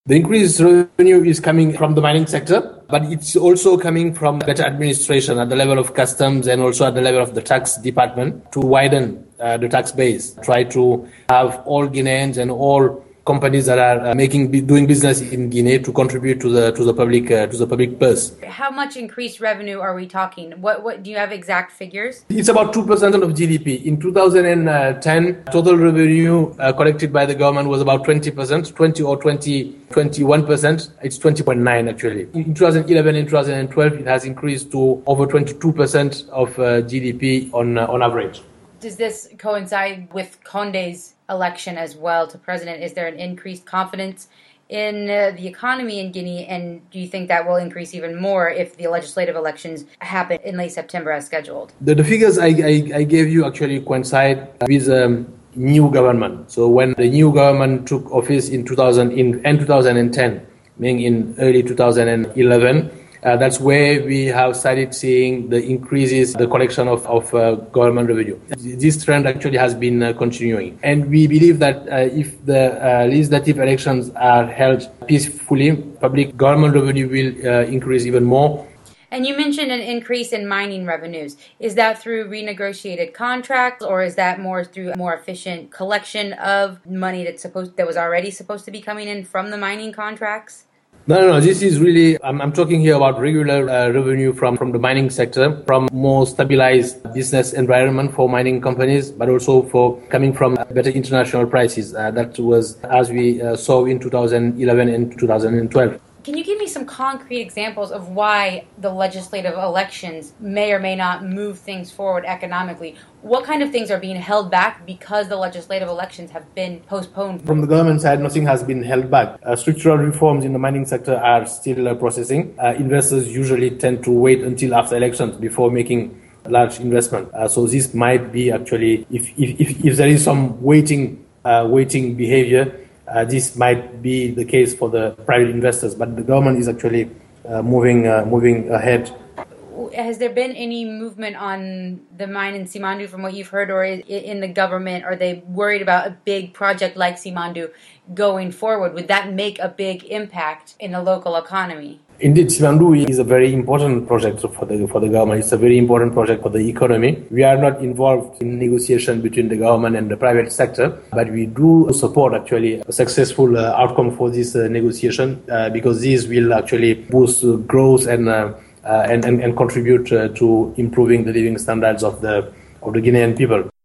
The increased revenue is coming from the mining sector, but it's also coming from better administration at the level of customs and also at the level of the tax department to widen the tax base. Try to have all Guineans and all companies that are doing business in Guinea to contribute to the public purse. How much increased revenue are we talking? What do you have exact figures? It's about 2% of GDP. In 2010, total revenue collected by the government was about 20%, 21%. It's 20.9 actually. In 2011 and 2012, it has increased to over 22% of GDP on average. Does this coincide with Condé's election as well to president? Is there an increased confidence in the economy in Guinea, and do you think that will increase even more if the legislative elections happen in late September as scheduled? The figures I gave you actually coincide with new government. So when the new government took office in 2010, meaning in early 2011, that's where we have started seeing the increases, the collection of government revenue. This trend actually has been continuing. And we believe that if the legislative elections are held peacefully, public government revenue will increase even more. And you mentioned an increase in mining revenues. Is that through renegotiated contracts, or is that more through a more efficient collection of money that was already supposed to be coming in from the mining contracts? No. This is really, I'm talking here about regular revenue from the mining sector, from more stabilized business environment for mining companies, but also for coming from better international prices. That was as we saw in 2011 and 2012. Can you give me some concrete examples of why the legislative elections may or may not move things forward economically? What kind of things are being held back because the legislative elections have been postponed? From the government side, nothing has been held back. Structural reforms in the mining sector are still processing. Investors usually tend to wait until after elections before making large investment. So this might be actually, if there is some waiting behavior, this might be the case for the private investors, but the government is actually moving ahead. Has there been any movement on the mine in Simandou from what you've heard, or in the government? Are they worried about a big project like Simandou going forward? Would that make a big impact in the local economy? Indeed, Simandou is a very important project for the government. It's a very important project for the economy. We are not involved in negotiation between the government and the private sector, but we do support actually a successful outcome for this negotiation because this will actually boost growth and contribute to improving the living standards of the Guinean people.